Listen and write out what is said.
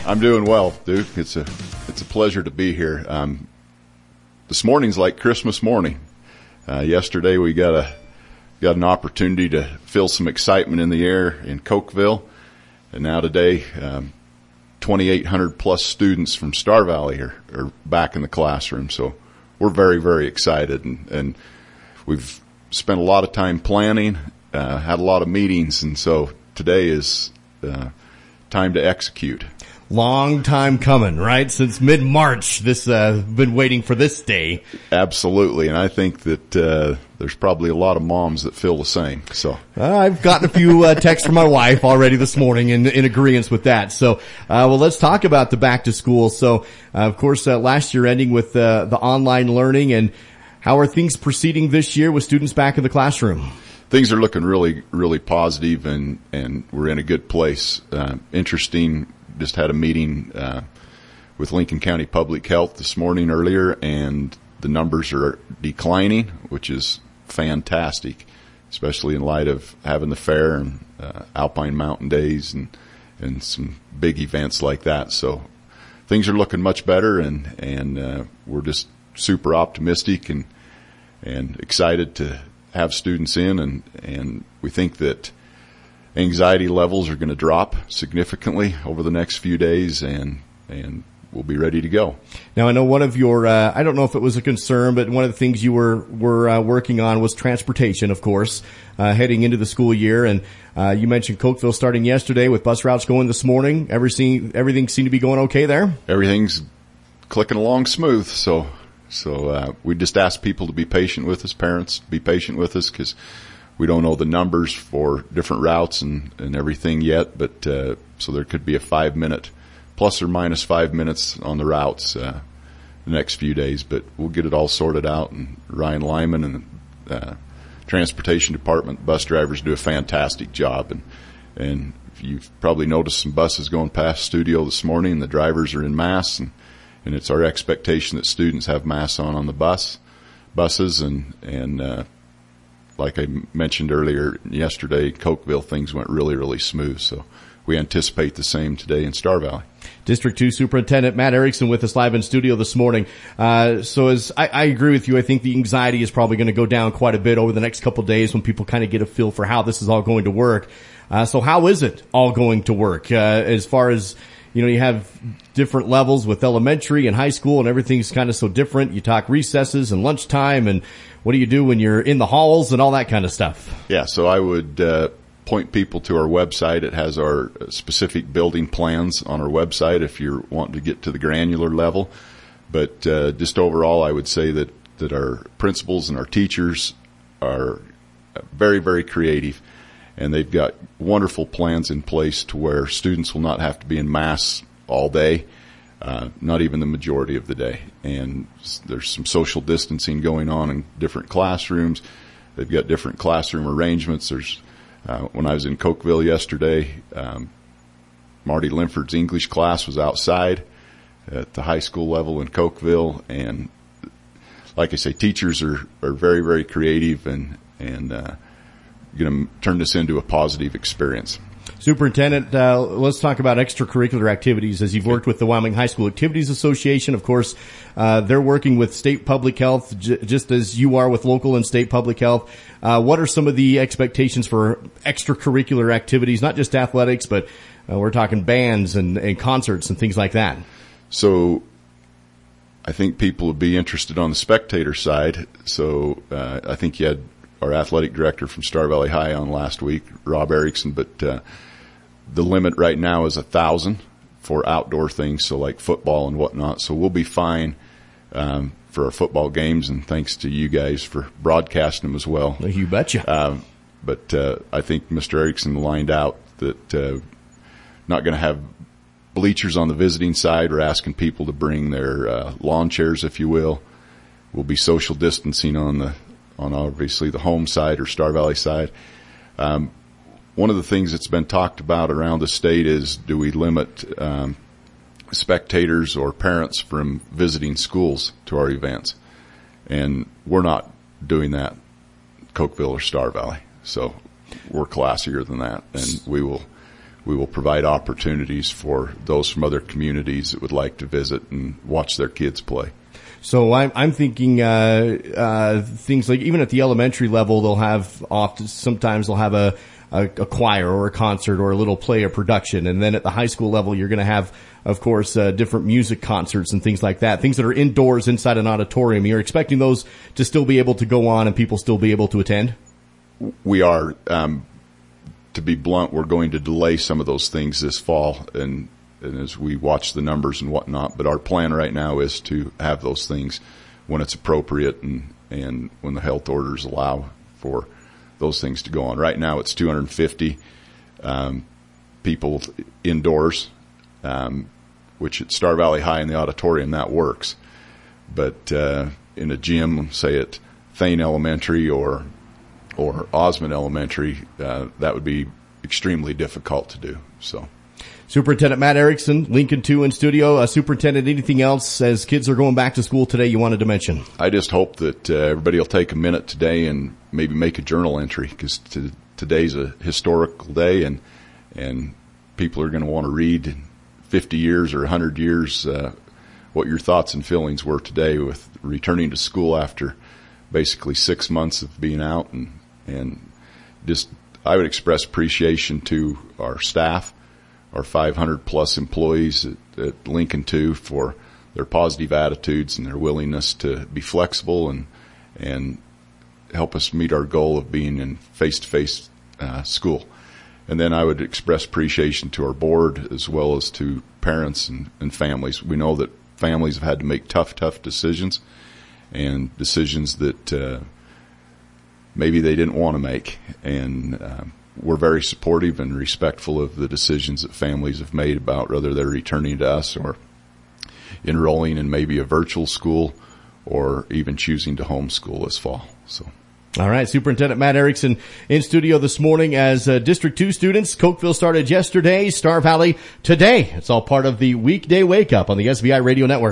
I'm doing well, Duke. It's a pleasure to be here. This morning's like Christmas morning. Yesterday we got an opportunity to feel some excitement in the air in Cokeville, and now today, 2,800 plus students from Star Valley are back in the classroom. So we're very, very excited, and we've spent a lot of time planning, had a lot of meetings, and so today is time to execute. Long time coming, right? Since mid-March, this been waiting for this day. Absolutely, and I think that there's probably a lot of moms that feel the same. So I've gotten a few texts from my wife already this morning in agreement with that. So, well, let's talk about the back to school. So, of course, last year ending with the online learning, and how are things proceeding this year with students back in the classroom? Things are looking really, really positive, and we're in a good place. Interesting. Just had a meeting with Lincoln County Public Health this morning earlier, and the numbers are declining, which is fantastic, especially in light of having the fair and Alpine Mountain Days and some big events like that. So things are looking much better, and we're just super optimistic and excited to have students in, and we think that anxiety levels are going to drop significantly over the next few days, and we'll be ready to go. Now, I know one of your, I don't know if it was a concern, but one of the things you were working on was transportation, of course, heading into the school year. And you mentioned Cokeville starting yesterday with bus routes going this morning. Everything seemed to be going okay there? Everything's clicking along smooth. So we just ask people to be patient with us, parents, be patient with us, because we don't know the numbers for different routes and everything yet, but so there could be a 5-minute, plus or minus 5 minutes on the routes the next few days, but we'll get it all sorted out. And Ryan Lyman and the transportation department bus drivers do a fantastic job, and you've probably noticed some buses going past studio this morning, and the drivers are in masks, and it's our expectation that students have masks on the buses, and like I mentioned earlier, yesterday, Cokeville, things went really, really smooth. So we anticipate the same today in Star Valley. District 2 Superintendent Matt Erickson with us live in studio this morning. So as I agree with you, I think the anxiety is probably going to go down quite a bit over the next couple of days when people kind of get a feel for how this is all going to work. So how is it all going to work? As far as, you have different levels with elementary and high school, and everything's kind of so different. You talk recesses and lunchtime, and what do you do when you're in the halls and all that kind of stuff? Yeah, so I would point people to our website. It has our specific building plans on our website if you're wanting to get to the granular level. But just overall, I would say that our principals and our teachers are very, very creative, and they've got wonderful plans in place to where students will not have to be in masks all day, not even the majority of the day. And there's some social distancing going on in different classrooms. They've got different classroom arrangements. When I was in Cokeville yesterday, Marty Linford's English class was outside at the high school level in Cokeville, and like I say, teachers are very, very creative and going to turn this into a positive experience. Superintendent, let's talk about extracurricular activities. As you've worked with the Wyoming High School Activities Association, of course, they're working with state public health, just as you are with local and state public health. What are some of the expectations for extracurricular activities, not just athletics, but we're talking bands and concerts and things like that? So I think people would be interested on the spectator side. So I think you had our athletic director from Star Valley High on last week, Rob Erickson, but the limit right now is 1,000 for outdoor things, so like football and whatnot. So we'll be fine for our football games, and thanks to you guys for broadcasting them as well. You betcha. But I think Mr. Erickson lined out that not going to have bleachers on the visiting side. We're asking people to bring their lawn chairs, if you will. We'll be social distancing on obviously the home side or Star Valley side. One of the things that's been talked about around the state is, do we limit spectators or parents from visiting schools to our events? And we're not doing that, Cokeville or Star Valley. So we're classier than that, and we will we will provide opportunities for those from other communities that would like to visit and watch their kids play. So I'm thinking, things like even at the elementary level, sometimes they'll have a choir or a concert or a little play or production. And then at the high school level, you're going to have, of course, different music concerts and things like that, things that are indoors inside an auditorium. You're expecting those to still be able to go on and people still be able to attend? We are, to be blunt, we're going to delay some of those things this fall and as we watch the numbers and whatnot, but our plan right now is to have those things when it's appropriate and when the health orders allow for those things to go on. Right now it's 250 people indoors, which at Star Valley High in the auditorium, that works. But in a gym, say at Thane Elementary or Osmond Elementary, that would be extremely difficult to do. So, Superintendent Matt Erickson, Lincoln 2 in studio. Superintendent, anything else as kids are going back to school today you wanted to mention? I just hope that everybody will take a minute today and maybe make a journal entry, because today's a historical day, and people are going to want to read in 50 years or 100 years what your thoughts and feelings were today with returning to school after basically 6 months of being out, and just I would express appreciation to our staff, our 500 plus employees at Lincoln 2 for their positive attitudes and their willingness to be flexible and help us meet our goal of being in face-to-face school. And then I would express appreciation to our board as well as to parents and families. We know that families have had to make tough decisions, and decisions that maybe they didn't want to make. And we're very supportive and respectful of the decisions that families have made about whether they're returning to us or enrolling in maybe a virtual school or even choosing to homeschool this fall. So. All right, Superintendent Matt Erickson in studio this morning as District 2 students. Cokeville started yesterday, Star Valley today. It's all part of the weekday wake up on the SVI Radio Network.